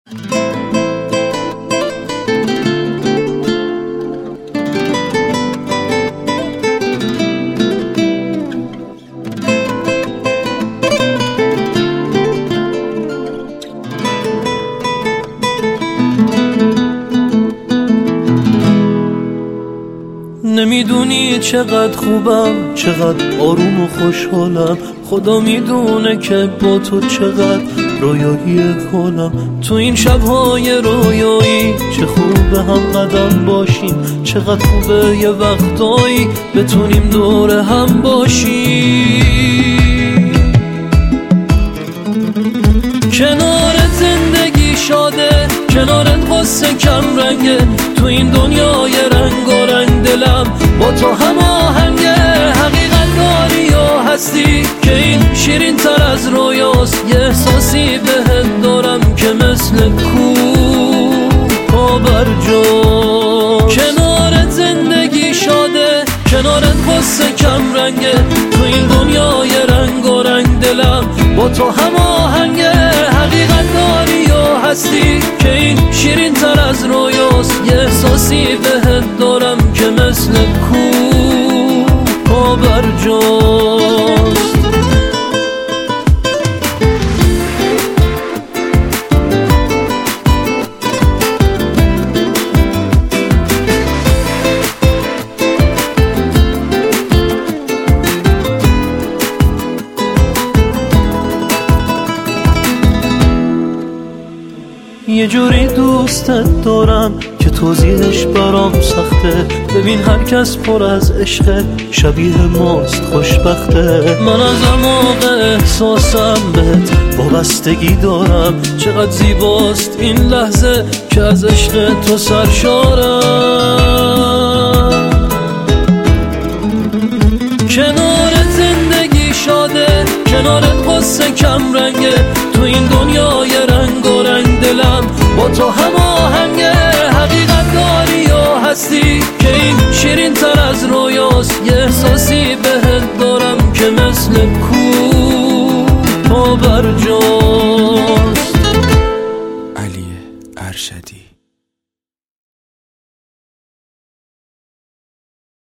نمیدونی چقدر خوبم، چقدر آروم و خوشحالم. خدا میدونه که با تو چقدر رویایی کنم. تو این شبهای رویایی چه خوبه هم قدم باشیم، چقدر خوبه یه وقتایی بتونیم دور هم باشیم. کنار زندگی شاده، کنارت قصه کم رنگه. تو این دنیای رنگ و رنگ دلم با تو هماهنگه. حقیقت داری و هستی که این شیرین تر از رویاست. یه احساسی بهت دارم که مثل کوه پابرجاست. کنارت زندگی شاده، کنارت قصه کم رنگه. تو این دنیای رنگ و رنگ دلم با تو هماهنگه. حقیقت داری و هستی که این شیرین تر از رویاست. یه احساسی بهت دارم که مثل کوه پابرجاست. یه جوری دوستت دارم که توضیحش برام سخته. ببین هر کس پر از عشق، شبیه ماست خوشبخته. من از موقع احساسم بهت وابستگی دارم. چقدر زیباست این لحظه که از عشق تو سرشارم. کنارت زندگی شاده، کنارت قصه کم رنگه. تو این دنیای رنگ و رنگ دلم با تو هماهنگه. حقیقت داری و هستی که این شیرین تر از رویاست. یه احساسی بهت دارم که مثل کوه پابرجاست.